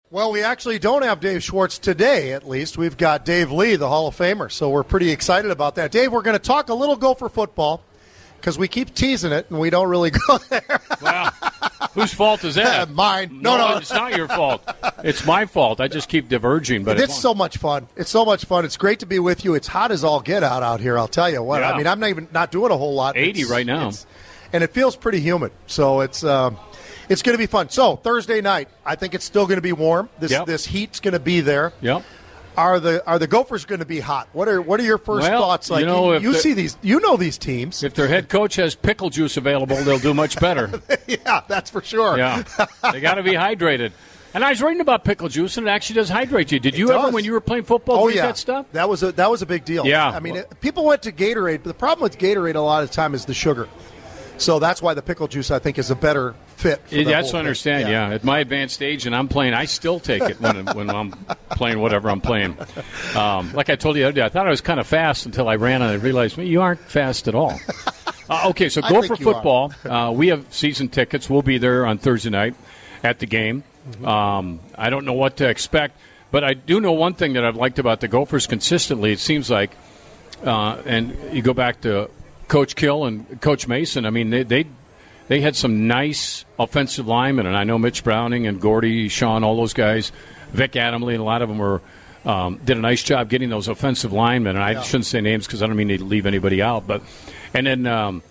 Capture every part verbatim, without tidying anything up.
Well, we actually don't have Dave Schwartz today, at least. We've got Dave Lee, the Hall of Famer, so we're pretty excited about that. Dave, we're going to talk a little Gopher football because we keep teasing it and we don't really go there. Well, whose fault is that? Mine. No, no, no. It's not your fault. It's my fault. I just keep diverging. But it's so much fun. It's so much fun. It's great to be with you. It's hot as all get out out here, I'll tell you what. Yeah. I mean, I'm not even not doing a whole lot. eighty it's, right now. And it feels pretty humid, so it's um, it's going to be fun. So Thursday night, I think it's still going to be warm. This yep. this heat's going to be there. Yep. Are the are the Gophers going to be hot? What are what are your first well, thoughts? Like you, know, you, you see these, you know these teams. If their head coach has pickle juice available, they'll do much better. Yeah, that's for sure. Yeah, they got to be hydrated. And I was reading about pickle juice, and it actually does hydrate you. Did you it ever, does. when you were playing football, oh, drink yeah. that stuff? That was a that was a big deal. Yeah. I mean, it, people went to Gatorade, but the problem with Gatorade a lot of the time is the sugar. So that's why the pickle juice, I think, is a better fit. For Yeah, the that's whole what I understand, thing. yeah. yeah. At my advanced age, and I'm playing, I still take it when, when I'm playing whatever I'm playing. Um, like I told you the other day, I thought I was kind of fast until I ran and I realized, well, you aren't fast at all. Uh, okay, so Gopher football. Uh, we have season tickets. We'll be there on Thursday night at the game. Mm-hmm. Um, I don't know what to expect, but I do know one thing that I've liked about the Gophers consistently. It seems like, uh, and you go back to Coach Kill and Coach Mason, I mean, they they, they had some nice offensive linemen, and I know Mitch Browning and Gordy, Sean, all those guys, Vic Adamley, and a lot of them were um, did a nice job getting those offensive linemen. And I yeah. shouldn't say names because I don't mean to leave anybody out, but and then um,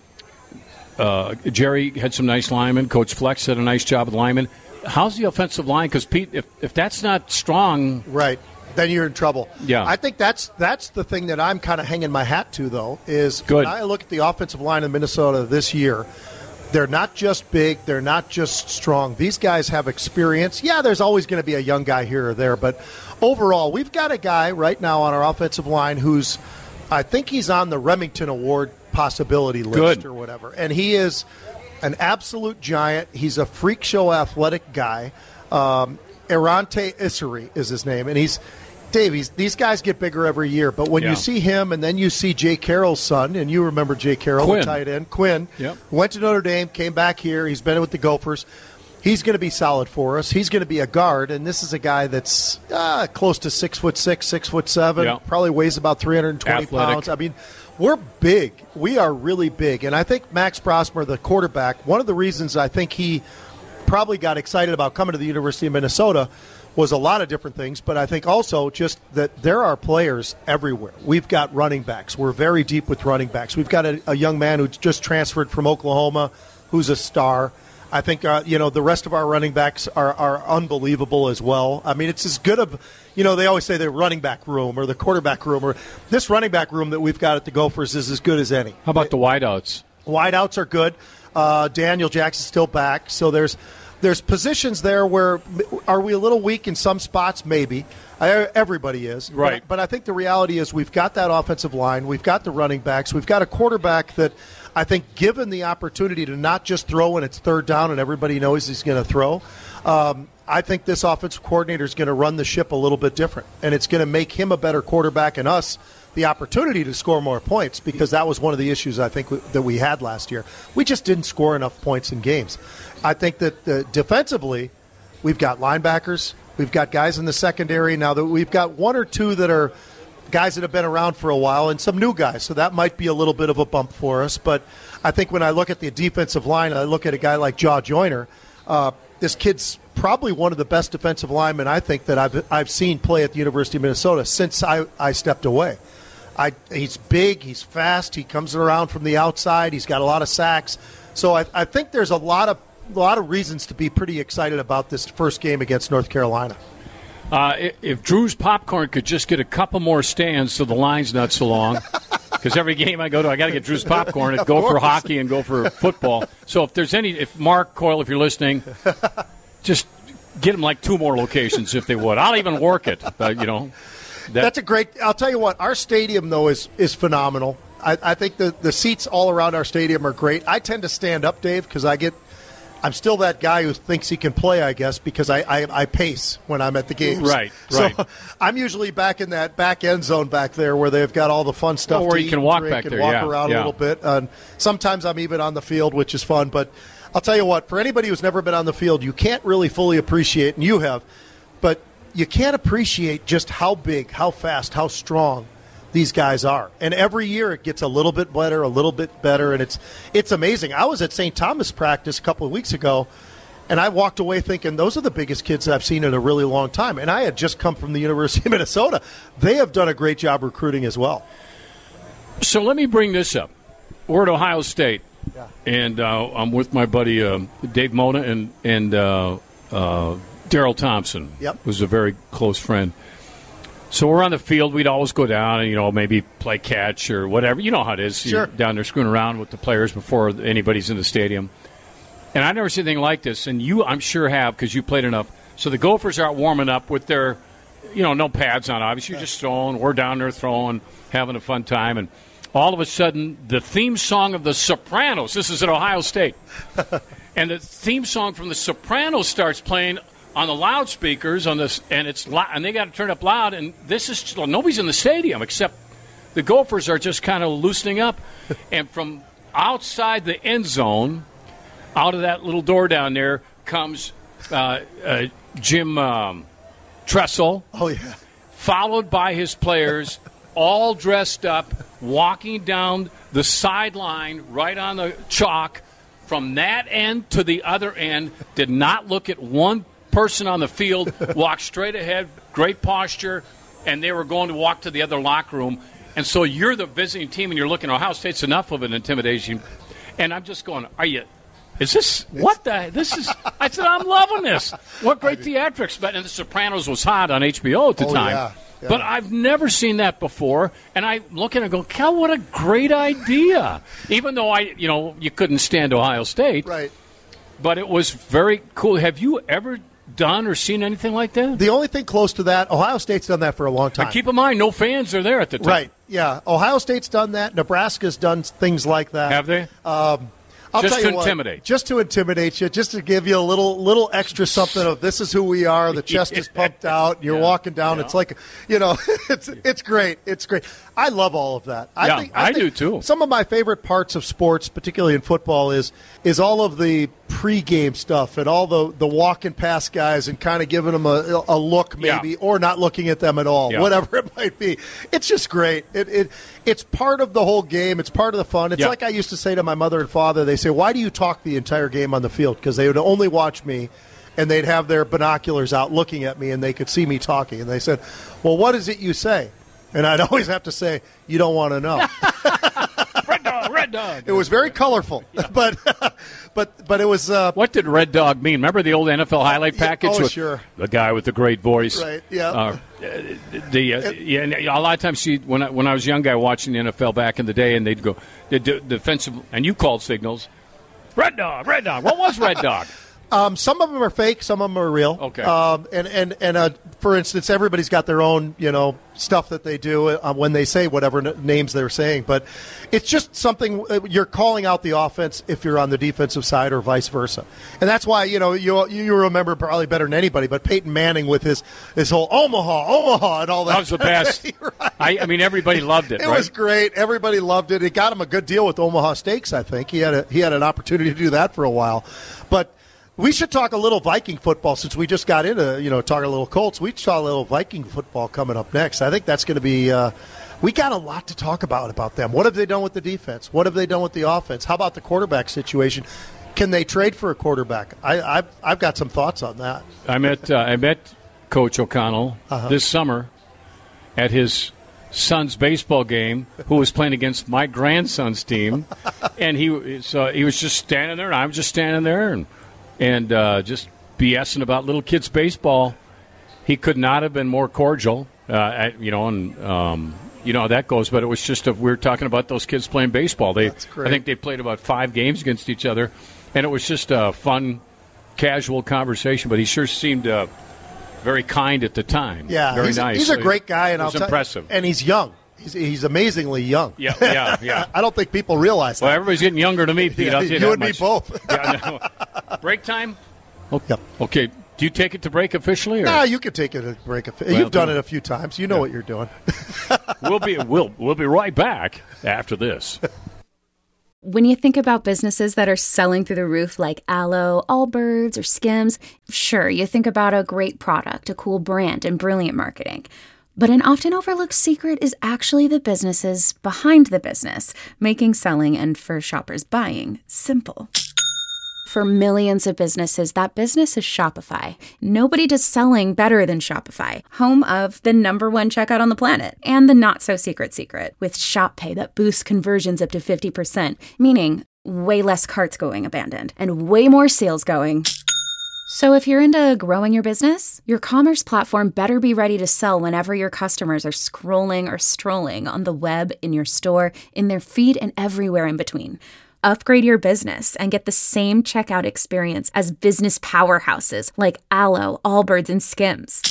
uh, Jerry had some nice linemen. Coach Flex did a nice job with linemen. How's the offensive line? Because Pete, if if that's not strong, right, then you're in trouble. Yeah, I think that's that's the thing that I'm kind of hanging my hat to, though, is Good. when I look at the offensive line in Minnesota this year. They're not just big. They're not just strong. These guys have experience. Yeah, there's always going to be a young guy here or there, but overall, we've got a guy right now on our offensive line who's, I think he's on the Remington Award possibility list Good. or whatever, and he is an absolute giant. He's a freak show athletic guy. Um, Erante Issery is his name, and he's Dave, he's, these guys get bigger every year, but when yeah. you see him and then you see Jay Carroll's son, and you remember Jay Carroll, Quinn. the tight end, Quinn, yep. went to Notre Dame, came back here, he's been with the Gophers. He's going to be solid for us. He's going to be a guard, and this is a guy that's uh, close to six foot six, six foot seven, yep. probably weighs about three hundred twenty Athletic. pounds. I mean, we're big. We are really big, and I think Max Brosmer, the quarterback, one of the reasons I think he probably got excited about coming to the University of Minnesota was a lot of different things, but I think also just that there are players everywhere. We've got running backs. We're very deep with running backs. We've got a, a young man who just transferred from Oklahoma who's a star. I think, uh, you know, the rest of our running backs are, are unbelievable as well. I mean, it's as good of, you know, they always say the running back room or the quarterback room. or This running back room that we've got at the Gophers is as good as any. How about the wideouts? Wideouts are good. Uh, Daniel Jackson's still back, so there's – There's positions there where are we a little weak in some spots? Maybe. I, everybody is. Right. But, but I think the reality is we've got that offensive line. We've got the running backs. We've got a quarterback that I think given the opportunity to not just throw when it's third down and everybody knows he's going to throw, um, I think this offensive coordinator is going to run the ship a little bit different. And it's going to make him a better quarterback and us the opportunity to score more points because that was one of the issues I think w- that we had last year. We just didn't score enough points in games. I think that uh, defensively, we've got linebackers, we've got guys in the secondary now that we've got one or two that are guys that have been around for a while and some new guys, so that might be a little bit of a bump for us. But I think when I look at the defensive line, I look at a guy like Jaw Joyner. Uh, this kid's probably one of the best defensive linemen I think that I've I've seen play at the University of Minnesota since I, I stepped away. I, he's big, he's fast, he comes around from the outside, he's got a lot of sacks. So I, I think there's a lot of a lot of reasons to be pretty excited about this first game against North Carolina. Uh, if Drew's Popcorn could just get a couple more stands so the line's not so long, because every game I go to, I got to get Drew's Popcorn and go for hockey and go for football. So if there's any, if Mark Coyle, if you're listening, just get him like two more locations if they would. I'll even work it, uh, you know. That, That's a great – I'll tell you what, our stadium, though, is, is phenomenal. I, I think the, the seats all around our stadium are great. I tend to stand up, Dave, because I get – I'm still that guy who thinks he can play, I guess, because I, I, I pace when I'm at the games. Right, right. So I'm usually back in that back end zone back there where they've got all the fun stuff oh, where to you eat can and walk drink back and there, walk yeah, around yeah. a little bit. And sometimes I'm even on the field, which is fun. But I'll tell you what, for anybody who's never been on the field, you can't really fully appreciate, and you have, but you can't appreciate just how big, how fast, how strong these guys are. And every year it gets a little bit better, a little bit better, and it's it's amazing. I was at Saint Thomas practice a couple of weeks ago, and I walked away thinking those are the biggest kids I've seen in a really long time. And I had just come from the University of Minnesota. They have done a great job recruiting as well. So let me bring this up. We're at Ohio State, yeah. and uh, I'm with my buddy uh, Dave Mona and, and uh, uh, Daryl Thompson, yep. who's a very close friend. So we're on the field. We'd always go down and, you know, maybe play catch or whatever. You know how it is. Sure. You're down there screwing around with the players before anybody's in the stadium. And I've never seen anything like this, and you, I'm sure, have because you played enough. So the Gophers are warming up with their, you know, no pads on, obviously. You're just throwing. We're down there throwing, having a fun time. And all of a sudden, the theme song of The Sopranos, this is at Ohio State, and the theme song from The Sopranos starts playing on the loudspeakers on this, and it's and they got to turn up loud. And this is well, nobody's in the stadium except the Gophers are just kind of loosening up. And from outside the end zone, out of that little door down there, comes uh, uh, Jim um, Tressel. Oh yeah, followed by his players, all dressed up, walking down the sideline right on the chalk from that end to the other end. Did not look at one person on the field, walked straight ahead, great posture, and they were going to walk to the other locker room. And so you're the visiting team, and you're looking, Ohio State's enough of an intimidation. And I'm just going, are you, is this, what the, this is, I said, I'm loving this. What great theatrics. But, and The Sopranos was hot on H B O at the oh, time. Yeah. Yeah. But I've never seen that before, and I look at it and go, Cal, what a great idea. Even though, I, you know, you couldn't stand Ohio State. Right. But it was very cool. Have you ever done or seen anything like that? The only thing close to that, Ohio State's done that for a long time. Now, keep in mind, no fans are there at the time. Right, yeah. Ohio State's done that. Nebraska's done things like that. Have they? Um, I'll just tell to you intimidate. What, just to intimidate you, just to give you a little little extra something of this is who we are. The chest is pumped out. And you're yeah. walking down. Yeah. It's like, you know, it's it's great. It's great. I love all of that. I yeah, think, I, I think do too. Some of my favorite parts of sports, particularly in football, is is all of the pregame stuff and all the, the walking past guys and kind of giving them a, a look maybe yeah. or not looking at them at all, yeah. whatever it might be. It's just great. It, it It's part of the whole game. It's part of the fun. It's yeah. like I used to say to my mother and father, they say, why do you talk the entire game on the field? Because they would only watch me and they'd have their binoculars out looking at me and they could see me talking. And they said, well, what is it you say? And I'd always have to say, you don't want to know. Red dog, red dog. It was very colorful, yeah. but but but it was. Uh, what did red dog mean? Remember the old N F L highlight package? Oh, with sure. The guy with the great voice. Right. Yeah. Uh, the uh, yeah, and a lot of times, see, when I, when I was a young guy watching the N F L back in the day, and they'd go the d- defensive, and you called signals. Red dog, red dog. What was red dog? Um, some of them are fake, some of them are real. Okay. Um, and and and uh, for instance, everybody's got their own, you know, stuff that they do uh, when they say whatever n- names they're saying. But it's just something uh, you're calling out the offense if you're on the defensive side or vice versa. And that's why, you know, you you remember probably better than anybody. But Peyton Manning with his his whole Omaha, Omaha, and all that. That was the best. Right. I, I mean, everybody loved it. It right? was great. Everybody loved it. It got him a good deal with Omaha Steaks. I think he had a, he had an opportunity to do that for a while, but. We should talk a little Viking football since we just got into, you know, talking a little Colts. We saw a little Viking football coming up next. I think that's going to be uh, – we got a lot to talk about about them. What have they done with the defense? What have they done with the offense? How about the quarterback situation? Can they trade for a quarterback? I, I've, I've got some thoughts on that. I met, uh, I met Coach O'Connell uh-huh. this summer at his son's baseball game, who was playing against my grandson's team. and he, so he was just standing there, and I was just standing there, and – and uh, just BSing about little kids' baseball. He could not have been more cordial, uh, at, you know, and um, you know how that goes. But it was just a, we were talking about those kids playing baseball. They, I think they played about five games against each other, and it was just a fun, casual conversation. But he sure seemed uh, very kind at the time. Yeah, very he's, nice. He's a great guy, and it was I'll impressive. T- and he's young. He's, he's amazingly young. Yeah, yeah, yeah. I don't think people realize that. Well, everybody's getting younger to me, Pete. Yeah, I'll tell you, you that and much. me both. yeah, no. Break time? Okay. Yep. Okay. Do you take it to break officially? Or? Nah, you can take it to break. Well, You've done it a few times. You know yeah. what you're doing. we'll be we'll we'll be right back after this. When you think about businesses that are selling through the roof like Aloe, Allbirds, or Skims, sure, you think about a great product, a cool brand, and brilliant marketing. But an often overlooked secret is actually the businesses behind the business, making selling and, for shoppers, buying simple. For millions of businesses, that business is Shopify. Nobody does selling better than Shopify, home of the number one checkout on the planet, and the not-so-secret secret, with Shop Pay that boosts conversions up to fifty percent, meaning way less carts going abandoned, and way more sales going. So if you're into growing your business, your commerce platform better be ready to sell whenever your customers are scrolling or strolling on the web, in your store, in their feed, and everywhere in between. Upgrade your business and get the same checkout experience as business powerhouses like Aloe, Allbirds, and Skims.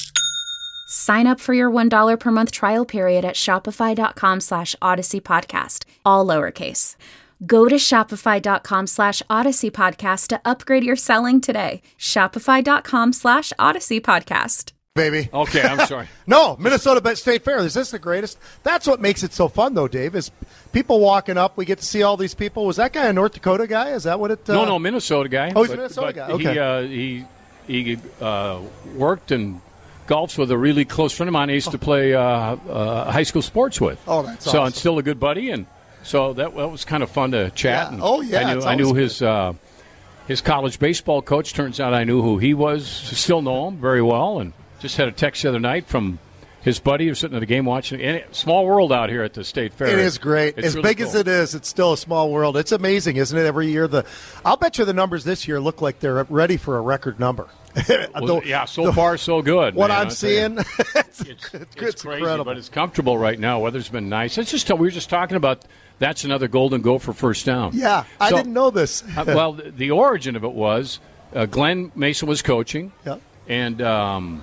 Sign up for your one dollar per month trial period at shopify.com slash Odyssey Podcast, all lowercase. Go to shopify.com slash Odyssey Podcast to upgrade your selling today. Shopify.com slash Odyssey Podcast. Baby. Okay, I'm sorry. No, Minnesota State Fair. Is this the greatest? That's what makes it so fun, though, Dave, is people walking up. We get to see all these people. Was that guy a North Dakota guy? Is that what it uh... No, no, Minnesota guy. Oh, he's but, a Minnesota but guy. Okay. He, uh, he, he uh, worked and golfs with a really close friend of mine I used to play uh, uh, high school sports with. Oh, that's so awesome. I'm still a good buddy, and so that, that was kind of fun to chat. Yeah. And oh, yeah. I knew, I knew his uh, his college baseball coach. Turns out I knew who he was. Still know him very well, and just had a text the other night from his buddy who was sitting at the game watching. And it, small world out here at the State Fair. It is great. It's as really big cool. as it is, it's still a small world. It's amazing, isn't it? Every year, the I'll bet you the numbers this year look like they're ready for a record number. Well, yeah, so the, far so good. What man, I'm seeing, it's, it's, it's, it's, it's crazy, incredible. but it's comfortable right now. Weather's been nice. It's just we were just talking about that's another Golden Gopher first down. Yeah, I so, didn't know this. uh, well, the, the origin of it was uh, Glenn Mason was coaching, yep. and um,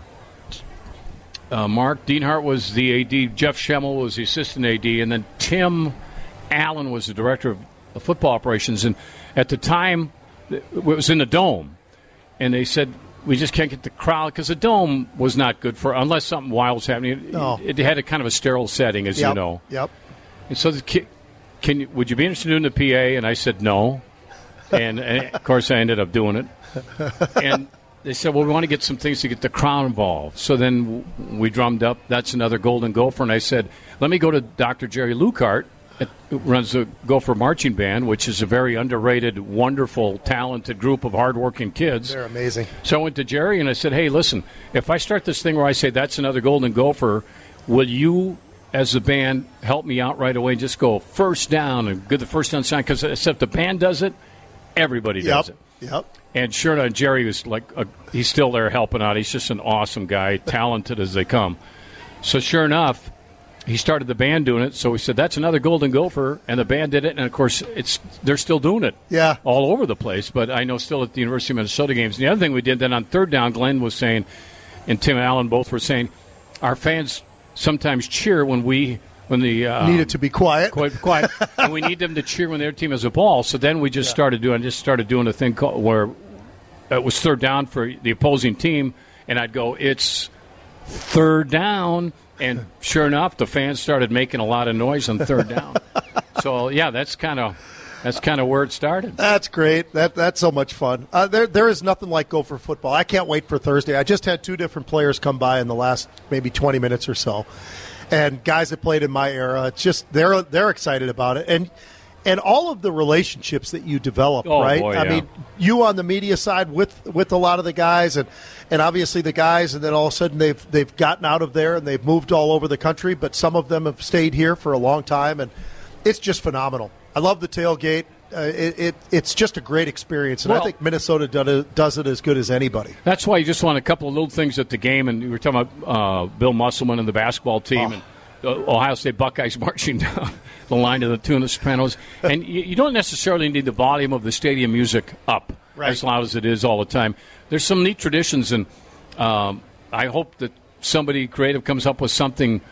uh, Mark Dienhart was the A D. Jeff Schemmel was the assistant A D, and then Tim Allen was the director of, of football operations. And at the time, it was in the Dome, and they said, we just can't get the crowd because the Dome was not good for unless something wild was happening. No. It, it had a kind of a sterile setting, as yep. you know. Yep. And so, the kid, can you, would you be interested in doing the P A? And I said no, and, and of course I ended up doing it. And they said, well, we want to get some things to get the crowd involved. So then we drummed up, that's another Golden Gopher, and I said, let me go to Doctor Jerry Lukart, who runs the Gopher Marching Band, which is a very underrated, wonderful, talented group of hardworking kids. They're amazing. So I went to Jerry and I said, hey, listen, if I start this thing where I say that's another Golden Gopher, will you, as the band, help me out right away and just go first down and get the first down sign? Because if the band does it, everybody does Yep. it. Yep. And sure enough, Jerry was like, a, he's still there helping out. He's just an awesome guy, talented as they come. So sure enough, he started the band doing it, so we said, that's another Golden Gopher, and the band did it, and, of course, it's they're still doing it yeah. all over the place, but I know still at the University of Minnesota games. And the other thing we did then on third down, Glenn was saying, and Tim Allen both were saying, our fans sometimes cheer when we when the uh, needed to be quiet, quite quiet, and we need them to cheer when their team has a ball. So then we just yeah. started doing just started doing a thing called, where it was third down for the opposing team, and I'd go, it's third down. And sure enough, the fans started making a lot of noise on third down. So yeah, that's kind of that's kind of where it started. That's great. That that's so much fun. Uh, there there is nothing like Gopher football. I can't wait for Thursday. I just had two different players come by in the last maybe twenty minutes or so, and guys that played in my era. It's just they're they're excited about it, and and all of the relationships that you develop. Oh, right? boy, I yeah. mean, you on the media side with with a lot of the guys, and. And obviously the guys, and then all of a sudden they've they've gotten out of there and they've moved all over the country, but some of them have stayed here for a long time, and it's just phenomenal. I love the tailgate. Uh, it, it it's just a great experience, and well, I think Minnesota does it, does it as good as anybody. That's why you just want a couple of little things at the game, and we were talking about uh, Bill Musselman and the basketball team, oh. and the Ohio State Buckeyes marching down the line to the tune of Sopranos, and you, you don't necessarily need the volume of the stadium music up right. as loud as it is all the time. There's some neat traditions, and um, I hope that somebody creative comes up with something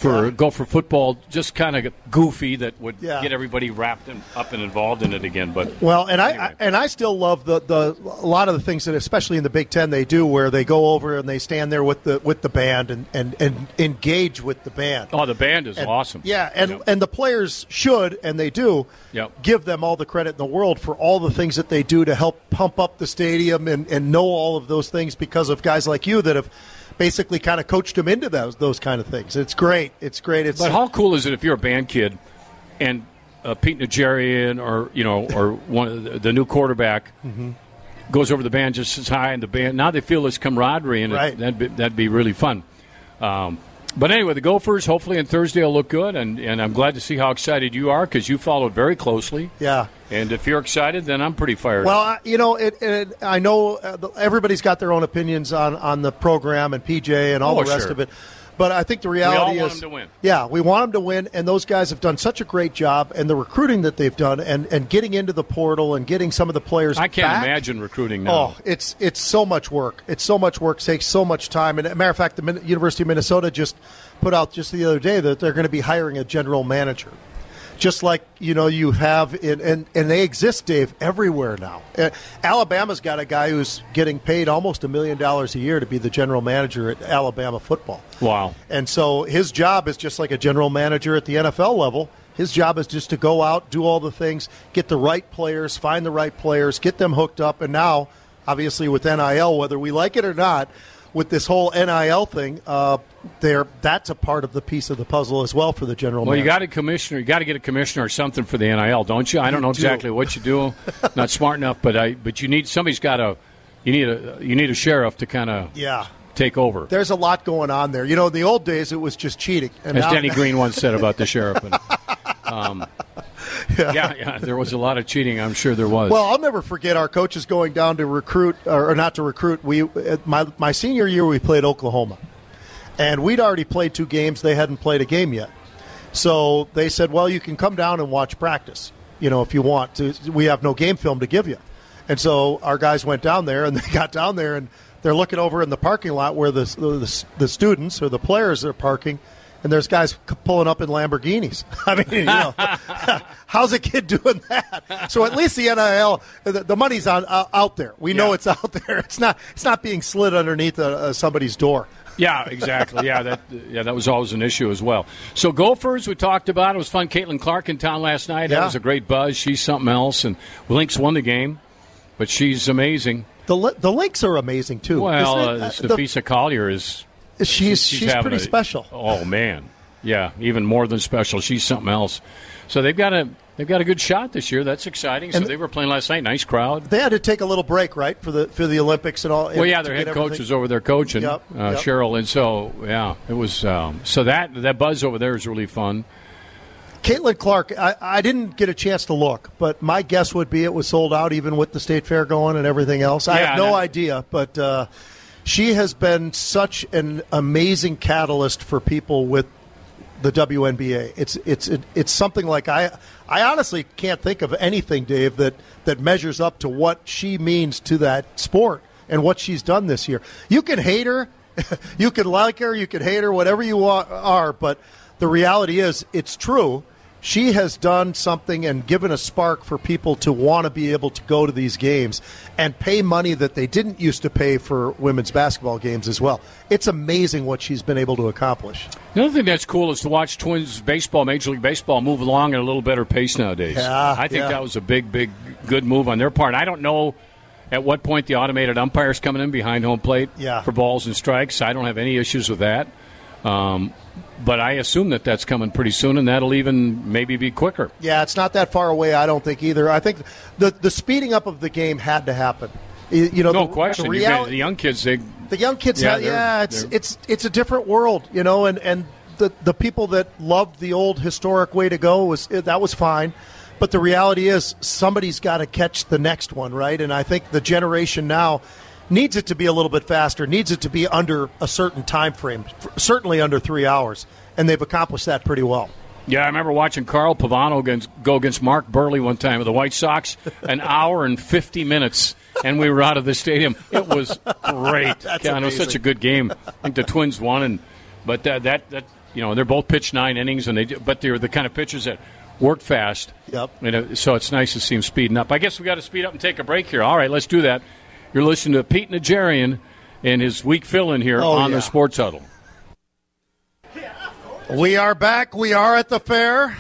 for yeah. Gopher football, just kind of goofy that would yeah. get everybody wrapped in, up and involved in it again. But well, and anyway. I, I and I still love the, the a lot of the things that, especially in the Big Ten, they do where they go over and they stand there with the with the band and, and, and engage with the band. Oh, the band is and, awesome. Yeah, and yep. and the players should and they do yep. give them all the credit in the world for all the things that they do to help pump up the stadium and, and know all of those things because of guys like you that have basically kind of coached them into those those kind of things. It's great. It's great. It's but how cool is it if you're a band kid and uh, Pete Najarian or you know or one of the, the new quarterback mm-hmm. goes over the band just as high and the band now they feel this camaraderie and right. it, that'd be, that'd be really fun. Um, But anyway, the Gophers, hopefully on Thursday, will look good, and, and I'm glad to see how excited you are because you followed very closely. Yeah. And if you're excited, then I'm pretty fired well, up. Well, you know, it, it, I know uh, everybody's got their own opinions on, on the program and P J and all oh, the rest sure. of it. But I think the reality we all want is, them to win. Yeah, we want them to win, and those guys have done such a great job, and the recruiting that they've done, and, and getting into the portal and getting some of the players I can't back. imagine recruiting now. Oh, it's it's so much work. It's so much work. It takes so much time. And as a matter of fact, the Min- University of Minnesota just put out just the other day that they're going to be hiring a general manager. Just like, you know, you have, in, and, and they exist, Dave, everywhere now. Uh, Alabama's got a guy who's getting paid almost a million dollars a year to be the general manager at Alabama football. Wow. And so his job is just like a general manager at the N F L level. His job is just to go out, do all the things, get the right players, find the right players, get them hooked up. And now, obviously, with N I L, whether we like it or not, with this whole N I L thing, uh, there that's a part of the piece of the puzzle as well for the general well, manager. you got a commissioner. You got to get a commissioner or something for the N I L, don't you? I don't You know do. exactly what you do. Not smart enough, but I. But you need somebody's got a. You need a. You need a sheriff to kind of. Yeah. Take over. There's a lot going on there. You know, in the old days, it was just cheating. And As now, Denny Green once said about the sheriff. And, um, yeah. yeah, yeah, there was a lot of cheating. I'm sure there was. Well, I'll never forget our coaches going down to recruit, or not to recruit. We my my senior year, we played Oklahoma, and we'd already played two games. They hadn't played a game yet, so they said, "Well, you can come down and watch practice. You know, if you want to. We have no game film to give you." And so our guys went down there, and they got down there, and they're looking over in the parking lot where the the, the students or the players are parking. And there's guys pulling up in Lamborghinis. I mean, you know, how's a kid doing that? So at least the N I L, the, the money's on uh, out there. We know yeah. it's out there. It's not. It's not being slid underneath uh, uh, somebody's door. Yeah, exactly. Yeah, that yeah, that was always an issue as well. So Gophers, we talked about. It was fun. Caitlin Clark in town last night. That Yeah. was a great buzz. She's something else. And Lynx won the game, but she's amazing. The the Lynx are amazing too. Well, uh, uh, Stephisa Collier is. She's she's, she's pretty a, special. Oh man, yeah, even more than special. She's something else. So they've got a they've got a good shot this year. That's exciting. So and they were playing last night. Nice crowd. They had to take a little break, right, for the for the Olympics and all. Well, yeah, to their get head coach everything. was over there coaching, Yep, uh, yep. Cheryl, and so yeah, it was. Um, so that that buzz over there is really fun. Caitlin Clark, I, I didn't get a chance to look, but my guess would be it was sold out even with the State Fair going and everything else. I Yeah, have no that- idea, but uh, she has been such an amazing catalyst for people with the W N B A. It's it's it, it's something like I I honestly can't think of anything, Dave, that, that measures up to what she means to that sport and what she's done this year. You can hate her, you can like her, you can hate her, whatever you wa- are, but the reality is it's true. She has done something and given a spark for people to want to be able to go to these games and pay money that they didn't used to pay for women's basketball games as well. It's amazing what she's been able to accomplish. The other thing that's cool is to watch Twins baseball, Major League Baseball, move along at a little better pace nowadays. Yeah, I think yeah. that was a big, big, good move on their part. I don't know at what point the automated umpire's coming in behind home plate Yeah. for balls and strikes. I don't have any issues with that. Um, but I assume that that's coming pretty soon, and that'll even maybe be quicker. Yeah, it's not that far away, I don't think, either. I think the the speeding up of the game had to happen. You you know, No the, question. The, You got reality, the young kids, they the young kids, Yeah, have, they're- yeah, it's they're- it's it's a different world, you know, and, and the the people that loved the old historic way to go was that was fine. But the reality is somebody's got to catch the next one, right? And I think the generation now needs it to be a little bit faster, needs it to be under a certain time frame, certainly under three hours, and they've accomplished that pretty well. Yeah, I remember watching Carl Pavano against, go against Mark Burley one time with the White Sox, an hour and fifty minutes, and we were out of the stadium. It was great. That's yeah, it was amazing. such a good game. I think the Twins won, and but uh, that that you know, they're both pitched nine innings, and they but they're the kind of pitchers that work fast. Yep. And uh, so it's nice to see them speeding up. I guess we got to speed up and take a break here. All right, let's do that. You're listening to Pete Najarian and his week fill-in here oh, on yeah. the Sports Huddle. We are back. We are at the fair.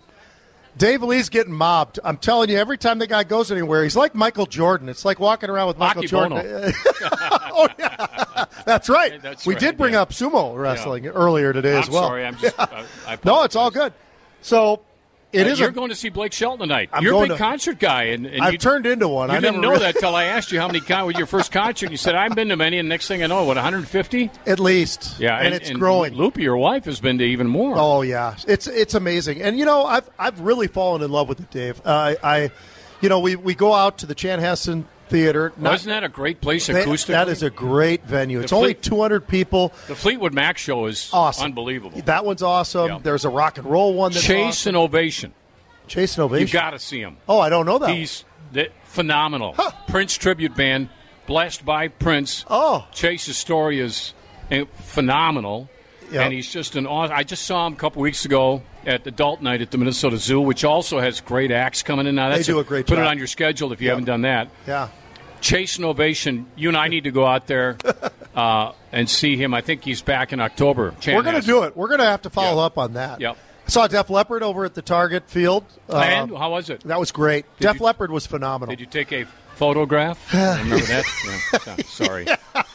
Dave Lee's getting mobbed. I'm telling you, every time the guy goes anywhere, he's like Michael Jordan. It's like walking around with Michael Aki Jordan. Oh, yeah. That's right. That's we right, did bring yeah. up sumo wrestling Yeah. earlier today I'm as well. sorry. I'm just, I, I no, it's all good. So it uh, is. You're a, going to see Blake Shelton tonight. I'm You're a going big to, concert guy. And, and I've you, turned into one. You I didn't never know really, that till I asked you how many con- with your first concert. You said, I've been to many, and next thing I know, what, one hundred fifty? At least. Yeah, and, and it's and growing. Loopy, your wife, has been to even more. Oh yeah, it's it's amazing, and you know I've I've really fallen in love with it, Dave. Uh, I, you know, we, we go out to the Chanhassen Theater. Not, Wasn't that a great place they, acoustically? That is a great venue. It's the only Fleet, two hundred people. The Fleetwood Mac show is awesome. Unbelievable. That one's awesome. Yeah. There's a rock and roll one. That's Chase awesome. and Ovation. Chase and Ovation. You got to see him. Oh, I don't know that. He's the, phenomenal. Huh. Prince tribute band, blessed by Prince. Oh, Chase's story is uh, phenomenal. Yep. And he's just an awesome. I just saw him a couple weeks ago at the Adult Night at the Minnesota Zoo, which also has great acts coming in. Now that's they do a, a great put job. Put it on your schedule if you Yep. haven't done that. Yeah. Chase and Ovation. You and I need to go out there uh, and see him. I think he's back in October. We're going to do it. We're going to have to follow Yep. up on that. Yep. I saw Def Leppard over at the Target Field. And Uh, how was it? that was great. Did Def you- Leppard was phenomenal. Did you take a photograph? Remember that? Yeah. Oh, sorry.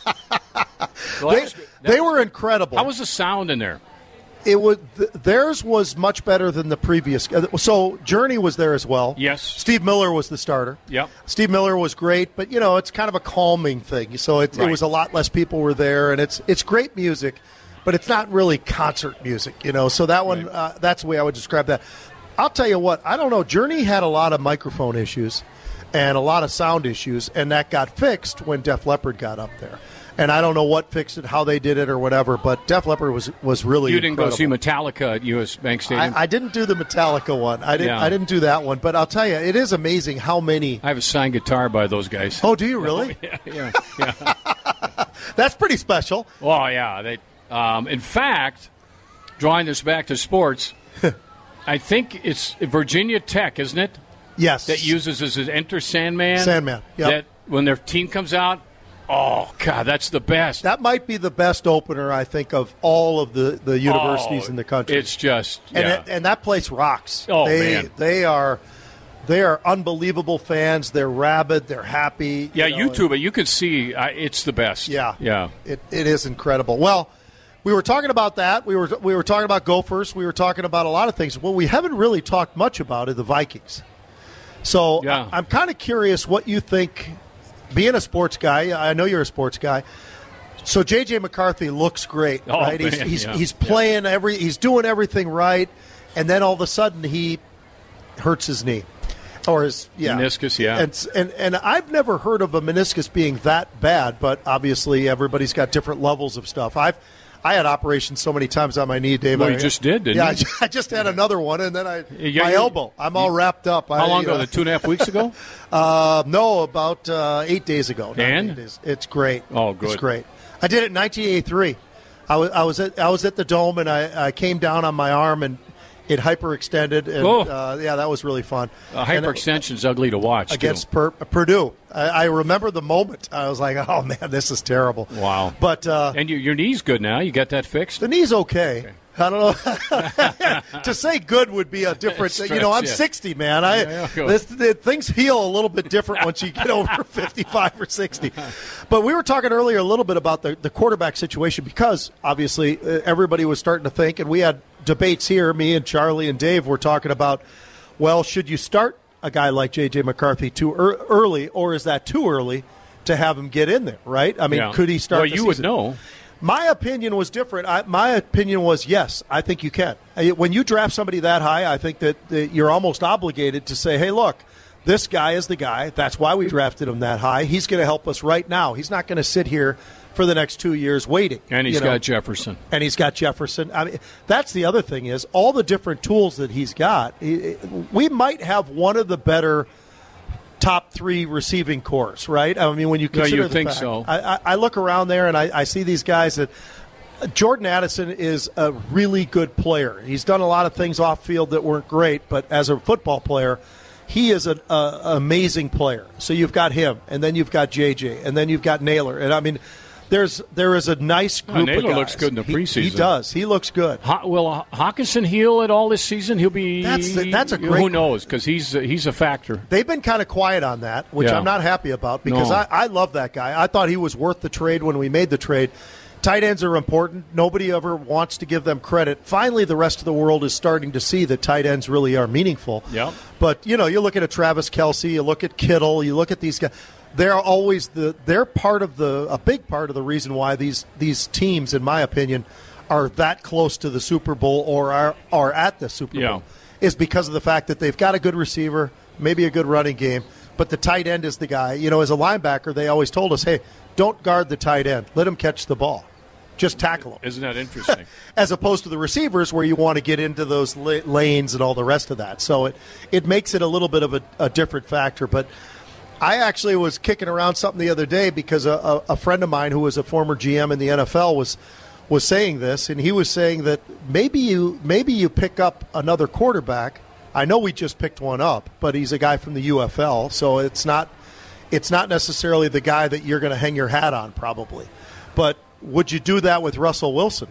Well, They, that was- that they was- were incredible. How was the sound in there? It was th- theirs was much better than the previous. uh, So Journey was there as well. Yes. Steve Miller was the starter. Yep. Steve Miller was great, but you know it's kind of a calming thing. So it, Right. it was a lot less people were there, and it's it's great music, but it's not really concert music. You know, so that one Right. uh, that's the way I would describe that. I'll tell you what, I don't know. Journey had a lot of microphone issues and a lot of sound issues, and that got fixed when Def Leppard got up there. And I don't know what fixed it, how they did it, or whatever. But Def Leppard was was really. You didn't incredible. go see Metallica at U S Bank Stadium? I, I didn't do the Metallica one. I didn't. Yeah. I didn't do that one. But I'll tell you, it is amazing how many. I have a signed guitar by those guys. Oh, do you really? yeah, yeah, yeah. That's pretty special. Oh, yeah. They, um, in fact, drawing this back to sports, I think it's Virginia Tech, isn't it? Yes. That uses as an Enter Sandman. Sandman, yep. That when their team comes out, oh, God, that's the best. That might be the best opener, I think, of all of the, the universities Oh, in the country. It's just, and yeah. it, and that place rocks. Oh, they, man. They are they are unbelievable fans. They're rabid. They're happy. yeah, you know, YouTube it. You can see uh, it's the best. Yeah, Yeah. It it is incredible. Well, we were talking about that. We were we were talking about Gophers. We were talking about a lot of things. What we haven't really talked much about are the Vikings. So Yeah. I, I'm kind of curious what you think. Being a sports guy, I know you're a sports guy. So J J McCarthy looks great, Oh, right? He's man, he's, yeah, he's playing every. He's doing everything right, and then all of a sudden he hurts his knee. Or his yeah Meniscus, yeah. and, and and I've never heard of a meniscus being that bad, but obviously everybody's got different levels of stuff. I've I had operations so many times on my knee, Dave. Well, I, you just did, didn't yeah, you? I ju- I just had another one, and then I Yeah, my you- elbow. I'm all wrapped up. How I, long you ago? know, The two and a half weeks ago? uh, no, about uh, eight days ago. Nine, And? eight days. It's great. Oh, good. It's great. I did it in nineteen eighty-three. I was I was at I was at the Dome, and I, I came down on my arm, and it hyperextended, and Oh. uh, yeah, that was really fun. Uh, And it- hyperextension's ugly to watch, against too. per- Purdue. I, I remember the moment. I was like, "Oh man, this is terrible." Wow. But uh, And you, your knee's good now. You got that fixed? the knee's okay. I don't know. To say good would be a different. Stretch, you know, I'm yeah. sixty, man. I Yeah, yeah. this, the, things heal a little bit different once you get over fifty-five or sixty. But we were talking earlier a little bit about the, the quarterback situation because obviously uh, everybody was starting to think, and we had debates here. Me and Charlie and Dave were talking about, well, should you start a guy like J J McCarthy too er- early, or is that too early to have him get in there? Right? I mean, Yeah. could he start? Well, the you would season? know. My opinion was different. I, my opinion was yes, I think you can. I- When you draft somebody that high, I think that, that you're almost obligated to say, hey, look, this guy is the guy. That's why we drafted him that high. He's going to help us right now. He's not going to sit here for the next two years waiting. And he's you know? got Jefferson. And he's got Jefferson. I mean, that's the other thing is all the different tools that he's got. he- We might have one of the better top three receiving cores, right? I mean, when you Yeah, consider you the think fact- so. I, I, I look around there and I, I see these guys that Jordan Addison is a really good player. He's done a lot of things off field that weren't great, but as a football player, he is an uh, amazing player. So you've got him, and then you've got J J, and then you've got Naylor. And I mean, there's there is a nice group oh, Naylor of guys. looks good in the preseason. He, he does. He looks good. Ho- will Hawkinson heal at all this season? He'll be. That's the, that's a great. Who knows? Because he's he's a factor. They've been kind of quiet on that, which yeah. I'm not happy about because no. I, I love that guy. I thought he was worth the trade when we made the trade. Tight ends are important. Nobody ever wants to give them credit. Finally, the rest of the world is starting to see that tight ends really are meaningful. Yep. But, you know, you look at a Travis Kelce, you look at Kittle, you look at these guys. They're always the they're part of the a big part of the reason why these these teams, in my opinion, are that close to the Super Bowl or are are at the Super Bowl. Yeah. Is because of the fact that they've got a good receiver, maybe a good running game, but the tight end is the guy. You know, as a linebacker, they always told us, hey, don't guard the tight end. Let him catch the ball. Just tackle him. Isn't that interesting? As opposed to the receivers where you want to get into those la- lanes and all the rest of that. So it, it makes it a little bit of a, a different factor. But I actually was kicking around something the other day because a, a, a friend of mine who was a former G M in the N F L was was saying this, and he was saying that maybe you maybe you pick up another quarterback. I know we just picked one up, but he's a guy from the U F L, so it's not it's not necessarily the guy that you're going to hang your hat on probably. But would you do that with Russell Wilson?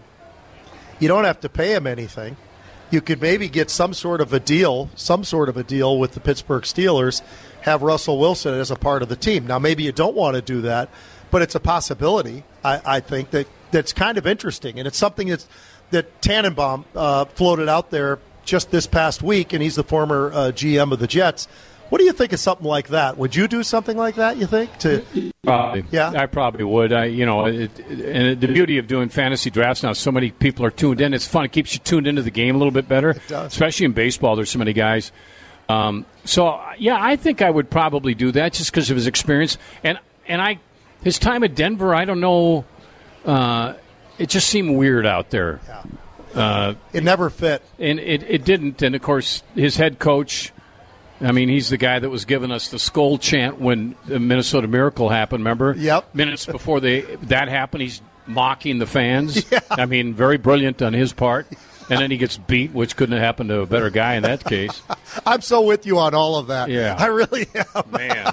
You don't have to pay him anything. You could maybe get some sort of a deal, some sort of a deal with the Pittsburgh Steelers, have Russell Wilson as a part of the team. Now, maybe you don't want to do that, but it's a possibility, I, I think, that that's kind of interesting. And it's something that's, that Tannenbaum uh, floated out there just this past week, and he's the former uh, G M of the Jets. What do you think of something like that? Would you do something like that, you think? To Probably. Yeah? I probably would. I, you know, it, it, and the beauty of doing fantasy drafts now, so many people are tuned in. It's fun. It keeps you tuned into the game a little bit better. It does. Especially in baseball, there's so many guys. Um, so, yeah, I think I would probably do that just because of his experience. And, and I, his time at Denver, I don't know, uh, it just seemed weird out there. Yeah. Uh, it never fit. And it, it didn't. And, of course, his head coach, I mean, he's the guy that was giving us the skull chant when the Minnesota Miracle happened, remember? Yep. Minutes before they that happened, he's mocking the fans. Yeah. I mean, very brilliant on his part. And then he gets beat, which couldn't have happened to a better guy in that case. I'm so with you on all of that. Yeah. I really am. Man.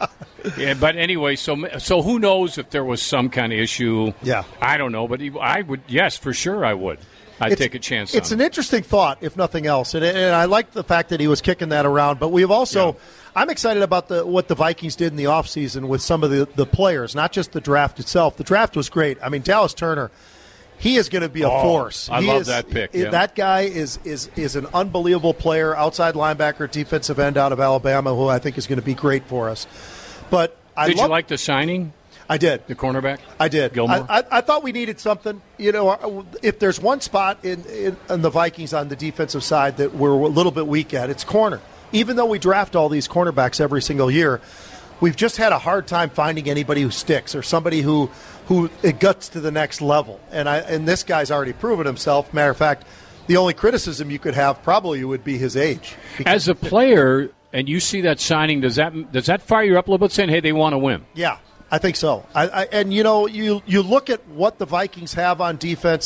Yeah, but anyway, so so who knows if there was some kind of issue? Yeah. I don't know, but he, I would, yes, for sure I would. I'd It's- take a chance It's on an it. interesting thought, if nothing else, and, and I like the fact that he was kicking that around. But we've also, Yeah. I'm excited about the what the Vikings did in the offseason with some of the, the players, not just the draft itself. The draft was great. I mean, Dallas Turner, he is going to be a Oh, force. I He love is- that pick, i- yeah. That guy is is is an unbelievable player, outside linebacker, defensive end out of Alabama, who I think is going to be great for us. But I Did love, you like the signing, I did. the cornerback? I did. Gilmore? I, I, I thought we needed something. You know, if there's one spot in, in, in the Vikings on the defensive side that we're a little bit weak at, it's corner. Even though we draft all these cornerbacks every single year, we've just had a hard time finding anybody who sticks or somebody who who it guts to the next level. And I and this guy's already proven himself. Matter of fact, the only criticism you could have probably would be his age. As a player, and you see that signing, does that does that fire you up a little bit, saying, "Hey, they want to win"? Yeah, I think so. I, I, and, you know, you, you look at what the Vikings have on defense.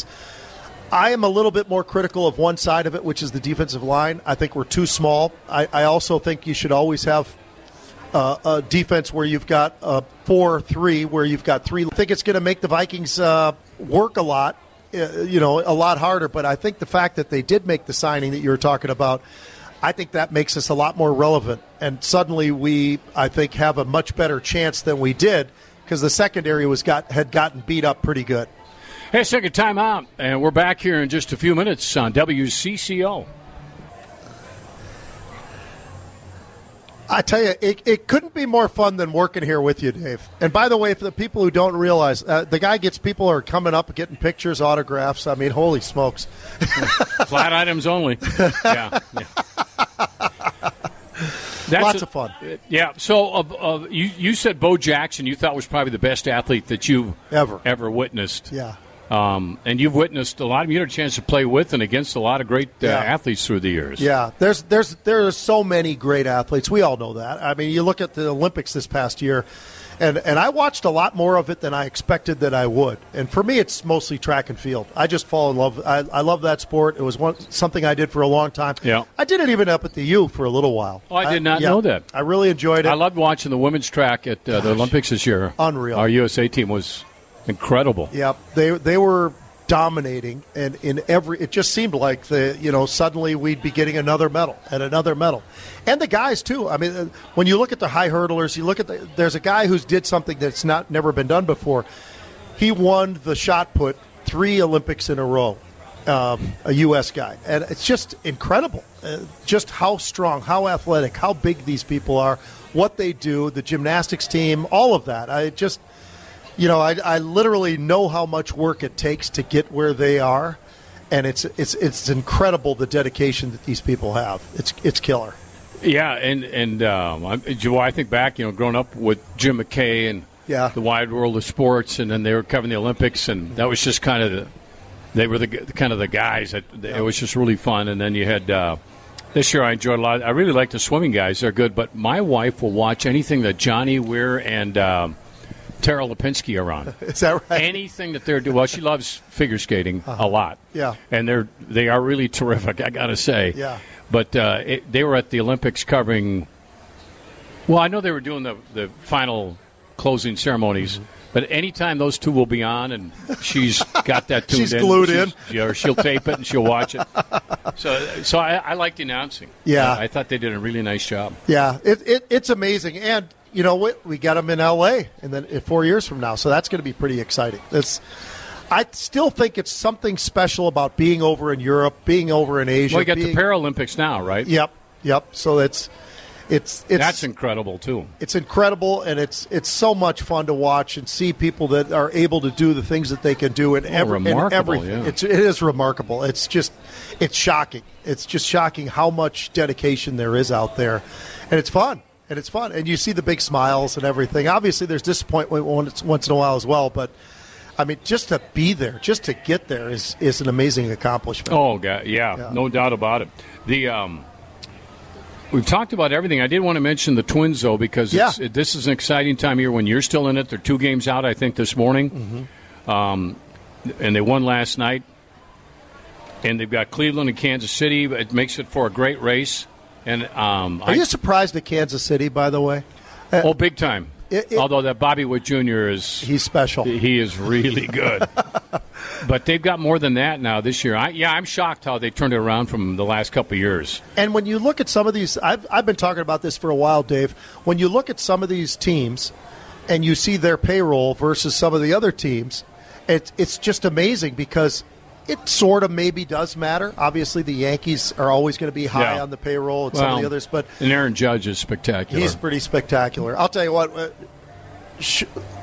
I am a little bit more critical of one side of it, which is the defensive line. I think we're too small. I, I also think you should always have uh, a defense where you've got a four three, where you've got three. I think it's going to make the Vikings uh, work a lot, uh, you know, a lot harder. But I think the fact that they did make the signing that you were talking about, I think that makes us a lot more relevant. And suddenly we, I think, have a much better chance than we did because the secondary was got had gotten beat up pretty good. Hey, second time out, and we're back here in just a few minutes on W C C O. I tell you, it, it couldn't be more fun than working here with you, Dave. And by the way, for the people who don't realize, uh, the guy gets people are coming up, getting pictures, autographs. I mean, holy smokes. Flat items only. Yeah. yeah. That's Lots a- of fun. Yeah. So, of, of you, you said Bo Jackson. You thought was probably the best athlete that you've Ever. ever witnessed. Yeah. Um, and you've witnessed a lot of. You had a chance to play with and against a lot of great uh, Yeah. athletes through the years. Yeah, there's there's there are so many great athletes. We all know that. I mean, you look at the Olympics this past year, And and I watched a lot more of it than I expected that I would. And for me, it's mostly track and field. I just fall in love. I, I love that sport. It was one, something I did for a long time. Yeah. I did it even up at the U for a little while. Oh, I did not I, yeah, know that. I really enjoyed it. I loved watching the women's track at uh, the Olympics this year. Unreal. Our U S A team was incredible. Yep. They they were dominating, and in every it just seemed like the you know suddenly we'd be getting another medal and another medal, and the guys too. I mean, when you look at the high hurdlers, you look at the, there's a guy who's did something that's not never been done before. He won the shot put three Olympics in a row, um, a U S guy, and it's just incredible, uh, just how strong, how athletic, how big these people are, what they do, the gymnastics team, all of that. I just. You know, I, I literally know how much work it takes to get where they are, and it's it's it's incredible the dedication that these people have. It's it's killer. Yeah, and and um, I, Joe, I think back, you know, growing up with Jim McKay and yeah. the wide world of sports, and then they were covering the Olympics, and that was just kind of the they were the kind of the guys. That, it was just really fun, and then you had. Uh, This year I enjoyed a lot. I really like the swimming guys; they're good. But my wife will watch anything that Johnny Weir and um, Tara Lipinski are on. Is that right? Anything that they're doing. Well, she loves figure skating uh-huh. a lot. Yeah, and they're they are really terrific. I got to say. Yeah. But uh, it, they were at the Olympics covering. Well, I know they were doing the the final closing ceremonies. Mm-hmm. But anytime those two will be on, and she's got that tuned she's in, glued she's, in. Yeah, she'll tape it and she'll watch it. So, so I, I liked the announcing. Yeah, I, I thought they did a really nice job. Yeah, it, it it's amazing, and you know what? We got them in L A and then four years from now, so that's going to be pretty exciting. It's, I still think it's something special about being over in Europe, being over in Asia. Well, you got being, the Paralympics now, right? Yep, yep. So it's. It's, it's That's incredible too. It's incredible, and it's it's so much fun to watch and see people that are able to do the things that they can do in, oh, every, in everything. Yeah. It's, it is remarkable. It's just it's shocking. It's just shocking how much dedication there is out there, and it's fun. And it's fun, and you see the big smiles and everything. Obviously, there's disappointment once once in a while as well, but. I mean, just to be there, just to get there is, is an amazing accomplishment. Oh, God, yeah, yeah, no doubt about it. The um, We've talked about everything. I did want to mention the Twins, though, because yeah. it's, it, this is an exciting time of year when you're still in it. They're two games out, I think, this morning. Mm-hmm. Um, and they won last night. And they've got Cleveland and Kansas City. It makes it for a great race. And um, Are I, you surprised at Kansas City, by the way? Uh, oh, big time. It, it, Although that Bobby Witt Junior is... He's special. He is really good. But they've got more than that now this year. I, yeah, I'm shocked how they turned it around from the last couple of years. And when you look at some of these, I've, I've been talking about this for a while, Dave. When you look at some of these teams and you see their payroll versus some of the other teams, it, it's just amazing because it sort of maybe does matter. Obviously, the Yankees are always going to be high yeah. on the payroll and well, some of the others. But and Aaron Judge is spectacular. He's pretty spectacular. I'll tell you what, uh, sh-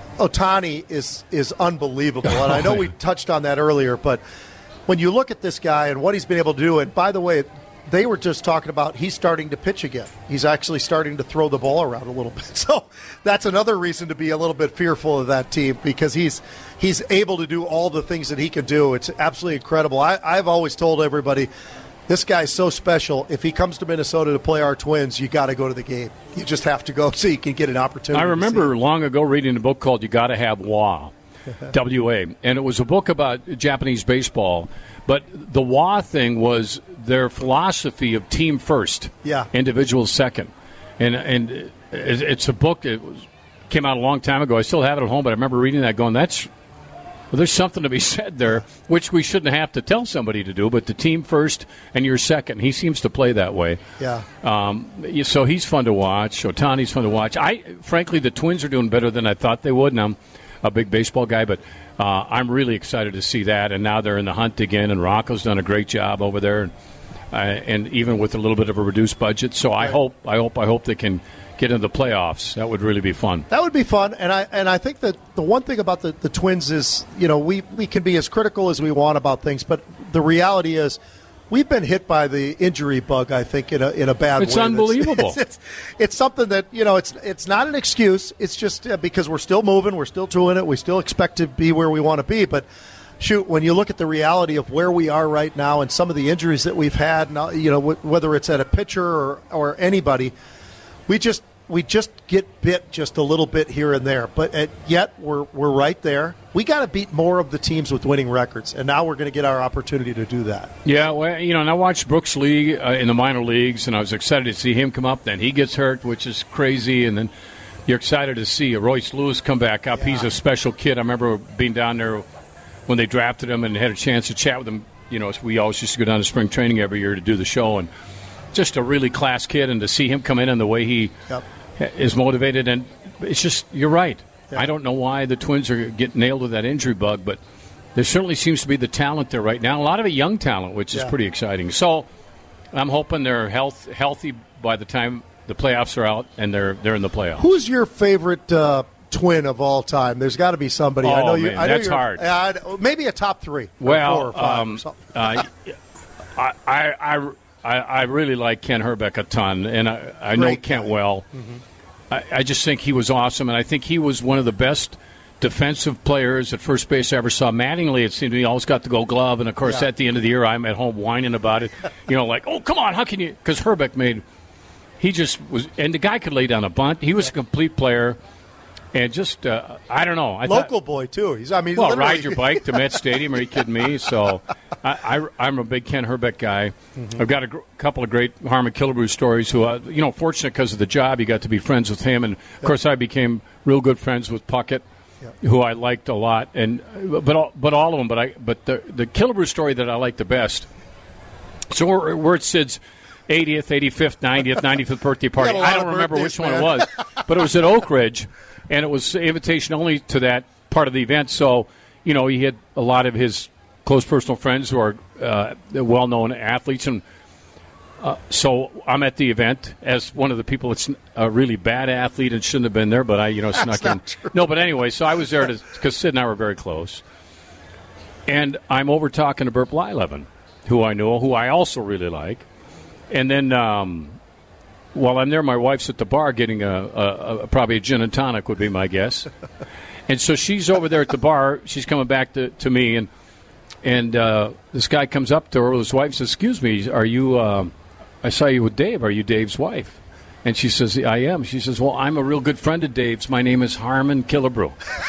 Ohtani is is unbelievable, and I know we touched on that earlier, but when you look at this guy and what he's been able to do, and by the way, they were just talking about he's starting to pitch again. He's actually starting to throw the ball around a little bit. So that's another reason to be a little bit fearful of that team because he's he's able to do all the things that he can do. It's absolutely incredible. I, I've always told everybody, this guy's so special. If he comes to Minnesota to play our Twins, you got to go to the game. You just have to go so you can get an opportunity. I remember long ago reading a book called You Gotta Have W A, W A, and it was a book about Japanese baseball. But the W A thing was their philosophy of team first, yeah, individual second. And and it's a book. It was, came out a long time ago. I still have it at home, but I remember reading that going, that's well, there's something to be said there, which we shouldn't have to tell somebody to do, but the team first and you're second. He seems to play that way. Yeah. Um, so he's fun to watch. Ohtani's fun to watch. I frankly, the Twins are doing better than I thought they would, and I'm a big baseball guy, but uh, I'm really excited to see that. And now they're in the hunt again, and Rocco's done a great job over there, uh, and even with a little bit of a reduced budget. So I hope, I hope, I hope they can get into the playoffs. That would really be fun. That would be fun, and I and I think that the one thing about the, the Twins is, you know, we, we can be as critical as we want about things, but the reality is we've been hit by the injury bug, I think, in a in a bad it's way. Unbelievable. It's, it's, it's something that, you know, it's it's not an excuse. It's just uh, because we're still moving, we're still doing it, we still expect to be where we want to be, but shoot, when you look at the reality of where we are right now and some of the injuries that we've had, you know, whether it's at a pitcher or, or anybody, we just we just get bit just a little bit here and there, but at, yet we're we're right there. We got to beat more of the teams with winning records, and now we're going to get our opportunity to do that. Yeah, well, you know, and I watched Brooks Lee uh, in the minor leagues, and I was excited to see him come up. Then he gets hurt, which is crazy, and then you're excited to see Royce Lewis come back up. Yeah. He's a special kid. I remember being down there when they drafted him and had a chance to chat with him. You know, we always used to go down to spring training every year to do the show, and just a really class kid, and to see him come in and the way he yep. is motivated, and it's just, you're right. Yep. I don't know why the Twins are getting nailed with that injury bug, but there certainly seems to be the talent there right now. A lot of it young talent, which is yeah. pretty exciting. So I'm hoping they're health, healthy by the time the playoffs are out and they're they're in the playoffs. Who's your favorite uh, Twin of all time? There's got to be somebody. Oh, I know you. Man, I know that's hard. Uh, maybe a top three. Well, four or five um, or uh, I, I, I, I really like Ken Herbeck a ton, and I, I know Kent well. Mm-hmm. I, I just think he was awesome, and I think he was one of the best defensive players at first base I ever saw. Mattingly, it seemed to me, always got the Gold Glove, and of course, yeah. at the end of the year, I'm at home whining about it. You know, like, oh, come on, how can you? Because Herbeck made, he just was, and the guy could lay down a bunt. He was yeah. a complete player. And just, uh, I don't know. I Local thought, boy, too. He's, I mean, well, literally. ride your bike to Met Stadium. Are you kidding me? So I, I, I'm a big Ken Herbeck guy. Mm-hmm. I've got a gr- couple of great Harmon Killebrew stories who, uh, you know, fortunate because of the job, you got to be friends with him. And, of yep. course, I became real good friends with Puckett, yep. who I liked a lot. And But all, but all of them. But I but the, the Killebrew story that I like the best, so we're, we're at Sid's eightieth, eighty-fifth, ninetieth, ninety-fifth birthday party. I don't remember which man. one it was. But it was at Oak Ridge. And it was invitation only to that part of the event. So, you know, he had a lot of his close personal friends who are uh, well-known athletes. And uh, so I'm at the event as one of the people that's a really bad athlete and shouldn't have been there, but I, you know, that's snuck in. True. No, but anyway, so I was there because Sid and I were very close. And I'm over talking to Burt Blyleven, who I know, who I also really like. And then... Um, While I'm there, my wife's at the bar getting a, a, a probably a gin and tonic would be my guess. And so she's over there at the bar. She's coming back to, to me, and and uh, this guy comes up to her with his wife and says, "Excuse me, are you? Uh, I saw you with Dave. Are you Dave's wife?" And she says, "I am." She says, "Well, I'm a real good friend of Dave's. My name is Harmon Killebrew."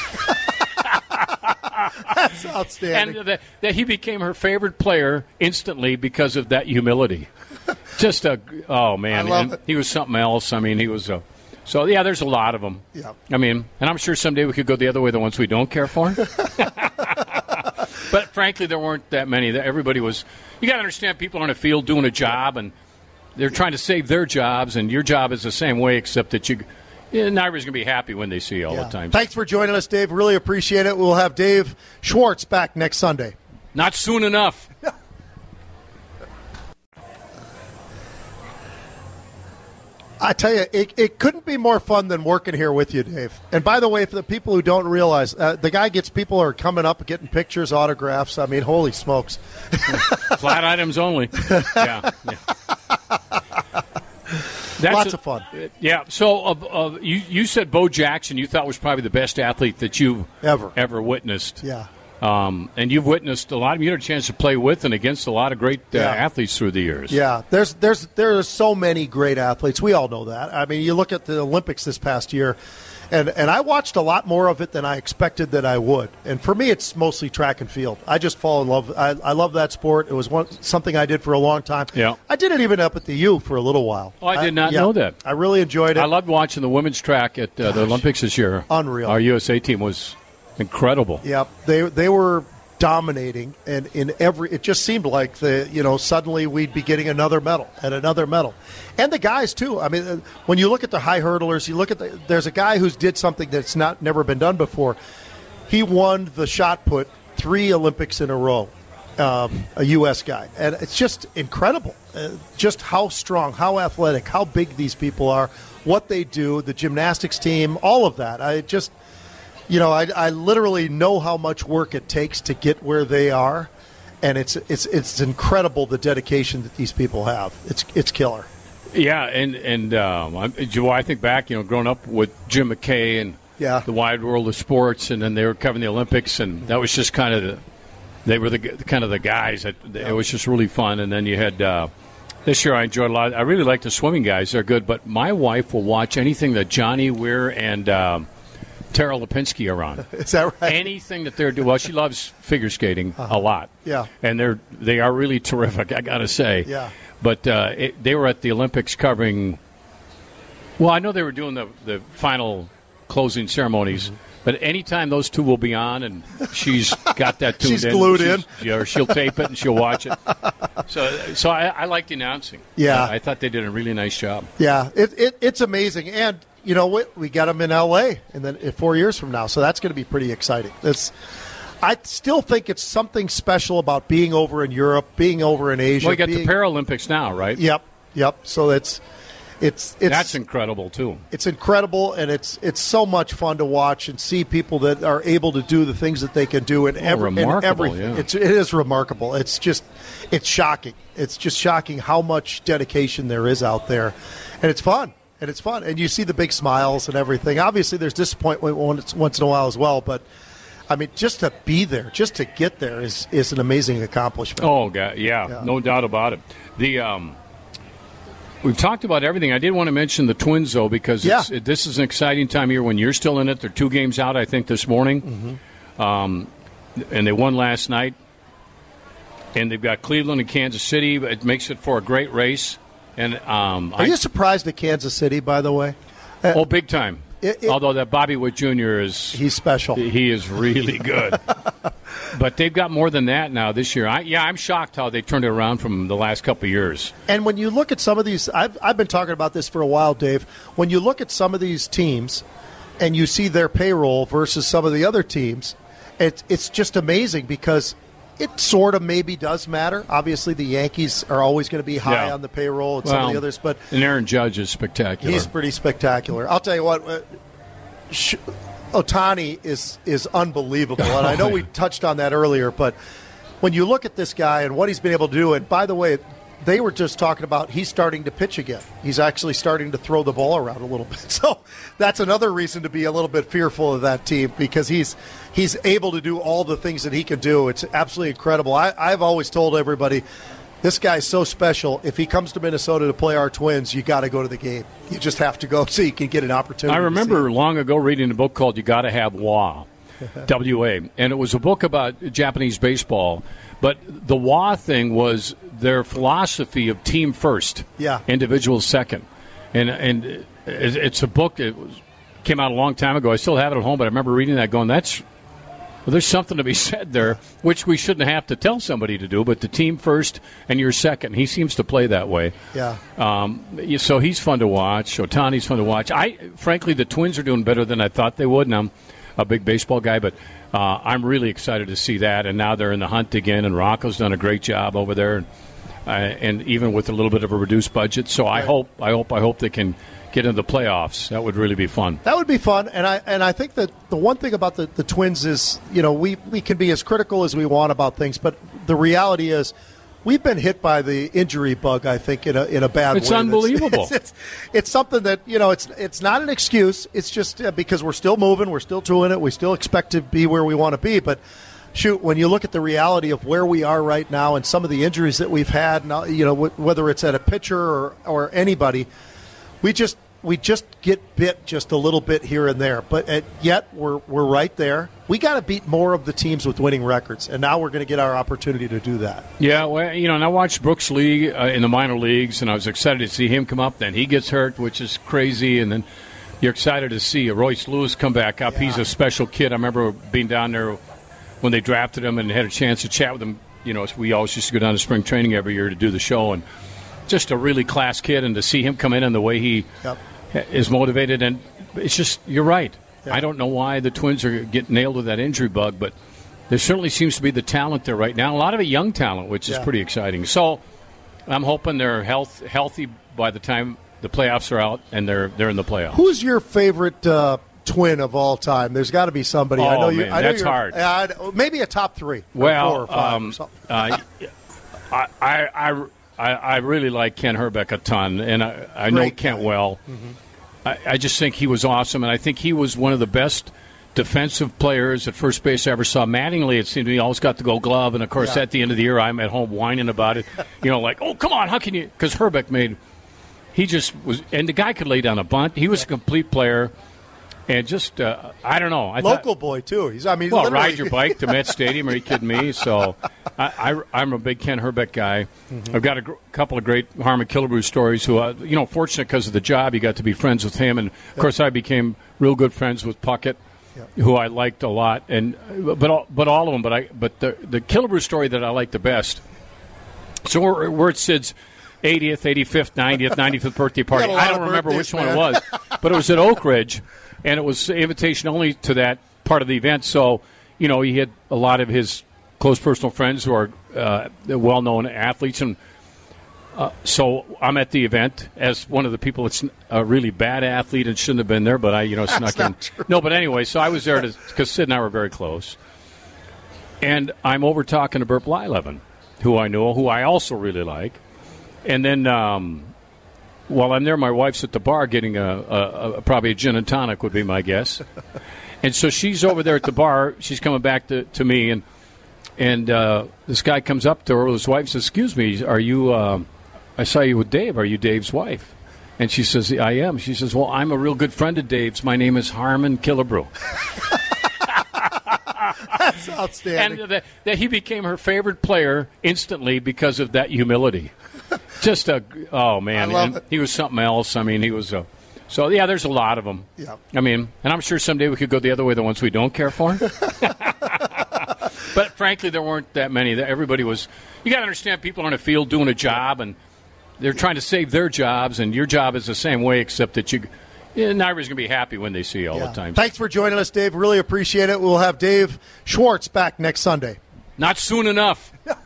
That's outstanding. And that, that he became her favorite player instantly because of that humility. Just a oh man, I love and it. He was something else. I mean, he was a so yeah. There's a lot of them. Yeah. I mean, and I'm sure someday we could go the other way, the ones we don't care for. But frankly, there weren't that many. Everybody was. You got to understand, people are in a field doing a job, and they're trying to save their jobs, and your job is the same way, except that you. Yeah, not everybody's going to be happy when they see you all yeah. the time. Thanks for joining us, Dave. Really appreciate it. We'll have Dave Schwartz back next Sunday. Not soon enough. I tell you, it, it couldn't be more fun than working here with you, Dave. And by the way, for the people who don't realize, uh, the guy gets people are coming up, getting pictures, autographs. I mean, holy smokes. Flat items only. Yeah. yeah. That's Lots a, of fun. Yeah. So uh, uh, you you said Bo Jackson you thought was probably the best athlete that you've ever ever witnessed. Yeah. Um, and you've witnessed a lot of. You had a chance to play with and against a lot of great uh, yeah. athletes through the years. Yeah. There's there's there are so many great athletes. We all know that. I mean, you look at the Olympics this past year. And and I watched a lot more of it than I expected that I would. And for me, it's mostly track and field. I just fall in love. I, I love that sport. It was one, something I did for a long time. Yeah. I did it even up at the U for a little while. Oh, I did not I, yeah, know that. I really enjoyed it. I loved watching the women's track at uh, the Olympics this year. Unreal. Our U S A team was incredible. Yep. They they were dominating, and in every it just seemed like the you know suddenly we'd be getting another medal and another medal, and the guys too. I mean, when you look at the high hurdlers, you look at the, there's a guy who's did something that's not never been done before. He won the shot put three Olympics in a row, um, a U S guy, and it's just incredible, uh, just how strong, how athletic, how big these people are, what they do, the gymnastics team, all of that. I just. You know, I, I literally know how much work it takes to get where they are, and it's it's it's incredible the dedication that these people have. It's it's killer. Yeah, and and um, I, Joe, I think back, you know, growing up with Jim McKay and yeah. the wide world of sports, and then they were covering the Olympics, and that was just kind of the they were the kind of the guys that yeah. it was just really fun. And then you had uh, This year I enjoyed a lot. I really like the swimming guys. They're good. But my wife will watch anything that Johnny Weir and um, Tara Lipinski are on. Is that right? Anything that they're doing. Well, she loves figure skating uh-huh. a lot. Yeah. And they're, they are really terrific, I got to say. Yeah. But uh, it, they were at the Olympics covering – well, I know they were doing the, the final closing ceremonies. Mm-hmm. But anytime those two will be on, and she's got that tuned she's in, glued she's, in. Yeah, or she'll tape it and she'll watch it. So, so I, I liked the announcing. Yeah, I, I thought they did a really nice job. Yeah, it, it it's amazing, and you know we, we got them in L A and then four years from now, so that's going to be pretty exciting. It's, I still think it's something special about being over in Europe, being over in Asia. Well, you got being, the Paralympics now, right? Yep, yep. So it's. It's, it's That's incredible too. It's incredible, and it's it's so much fun to watch and see people that are able to do the things that they can do in, oh, every, in everything. Yeah. It's, it is remarkable. It's just it's shocking. It's just shocking how much dedication there is out there, and it's fun. And it's fun, and you see the big smiles and everything. Obviously, there's disappointment once, once in a while as well, but I mean, just to be there, just to get there is is an amazing accomplishment. Oh, God, yeah, yeah. No doubt about it. The um. We've talked about everything. I did want to mention the Twins, though, because it's, yeah. it, this is an exciting time of year when you're still in it. They're two games out, I think, this morning. Mm-hmm. Um, and they won last night. And they've got Cleveland and Kansas City. It makes it for a great race. And um, Are I, you surprised at Kansas City, by the way? Uh, oh, big time. It, it, Although that Bobby Witt Junior is... He's special. He is really good. But they've got more than that now this year. I, yeah, I'm shocked how they've turned it around from the last couple of years. And when you look at some of these, I've, I've been talking about this for a while, Dave. When you look at some of these teams and you see their payroll versus some of the other teams, it, it's just amazing because it sort of maybe does matter. Obviously, the Yankees are always going to be high yeah. on the payroll and well, some of the others. But and Aaron Judge is spectacular. He's pretty spectacular. I'll tell you what, uh, sh- Ohtani is is unbelievable, and I know we touched on that earlier, but when you look at this guy and what he's been able to do, and by the way, they were just talking about he's starting to pitch again. He's actually starting to throw the ball around a little bit. So that's another reason to be a little bit fearful of that team because he's he's able to do all the things that he can do. It's absolutely incredible. I, I've always told everybody, this guy's so special. If he comes to Minnesota to play our Twins, you got to go to the game. You just have to go so you can get an opportunity. I remember long ago reading a book called You Gotta Have W A, W A, and it was a book about Japanese baseball. But the W A thing was their philosophy of team first, yeah, individual second. And and it's a book that was, came out a long time ago. I still have it at home, but I remember reading that going, that's well, there's something to be said there, which we shouldn't have to tell somebody to do, but the team first and you're second. He seems to play that way. Yeah. Um, so he's fun to watch. Ohtani's fun to watch. I frankly, the Twins are doing better than I thought they would, and I'm a big baseball guy, but uh, I'm really excited to see that. And now they're in the hunt again, and Rocco's done a great job over there, and, uh, and even with a little bit of a reduced budget. So I right. hope, I hope, I hope they can get into the playoffs. That would really be fun. That would be fun, and I and I think that the one thing about the, the Twins is, you know, we, we can be as critical as we want about things, but the reality is we've been hit by the injury bug, I think, in a in a bad it's way. Unbelievable. It's, it's, it's something that, you know, it's it's not an excuse. It's just uh, because we're still moving, we're still doing it, we still expect to be where we want to be, but shoot, when you look at the reality of where we are right now and some of the injuries that we've had, you know, whether it's at a pitcher or, or anybody, we just we just get bit just a little bit here and there. But at, yet we're we're right there. We got to beat more of the teams with winning records, and now we're going to get our opportunity to do that. Yeah, well, you know, and I watched Brooks Lee uh, in the minor leagues, and I was excited to see him come up. Then he gets hurt, which is crazy, and then you're excited to see Royce Lewis come back up. Yeah. He's a special kid. I remember being down there when they drafted him and had a chance to chat with him. You know, we always used to go down to spring training every year to do the show, and just a really class kid, and to see him come in and the way he yep. is motivated, and it's just, you're right. Yeah. I don't know why the Twins are getting nailed with that injury bug, but there certainly seems to be the talent there right now. A lot of it young talent, which is yeah. pretty exciting. So I'm hoping they're health, healthy by the time the playoffs are out and they're they're in the playoffs. Who's your favorite uh, Twin of all time? There's got to be somebody. Oh, I know you. Man, I know that's you're, hard. Uh, maybe a top three. Well, four or five um, or something. uh, I, I, I, I really like Ken Herbeck a ton, and I, I know Kent well. Mm-hmm. I, I just think he was awesome, and I think he was one of the best defensive players at first base I ever saw. Mattingly, it seemed to me, always got the Gold Glove, and of course, yeah. at the end of the year, I'm at home whining about it. You know, like, oh, come on, how can you? Because Herbeck made, he just was, and the guy could lay down a bunt. He was a complete player. And just, uh, I don't know. I Local thought, boy, too. He's, I mean, well, literally. ride your bike to Met Stadium. Are you kidding me? So I, I, I'm a big Ken Herbeck guy. Mm-hmm. I've got a gr- couple of great Harmon Killebrew stories. Who, uh, you know, fortunate because of the job, you got to be friends with him. And, of yep. course, I became real good friends with Puckett, yep. who I liked a lot. And But all, but all of them. But I but the, the Killebrew story that I like the best, so we're, we're at Sid's eightieth, eighty-fifth, ninetieth, ninety-fifth birthday party. I don't remember which man. one it was. But it was at Oak Ridge. And it was invitation only to that part of the event. So, you know, he had a lot of his close personal friends who are uh, well-known athletes. And uh, so I'm at the event as one of the people that's a really bad athlete and shouldn't have been there, but I, you know, snuck in. True. No, but anyway, so I was there because Sid and I were very close. And I'm over talking to Burt Blyleven, who I know, who I also really like. And then... Um, While I'm there, my wife's at the bar getting a, a, a probably a gin and tonic would be my guess. And so she's over there at the bar. She's coming back to, to me, and and uh, this guy comes up to her. His wife says, "Excuse me, are you? Uh, I saw you with Dave. Are you Dave's wife?" And she says, "I am." She says, "Well, I'm a real good friend of Dave's. My name is Harmon Killebrew." That's outstanding. And that, that he became her favorite player instantly because of that humility. Just a oh man, I love and it. He was something else. I mean, he was a so yeah. There's a lot of them. Yeah. I mean, and I'm sure someday we could go the other way, the ones we don't care for. But frankly, there weren't that many. Everybody was. You got to understand, people are in a field doing a job, and they're trying to save their jobs, and your job is the same way, except that you. Yeah, not everybody's going to be happy when they see you all yeah. the time. Thanks for joining us, Dave. Really appreciate it. We'll have Dave Schwartz back next Sunday. Not soon enough.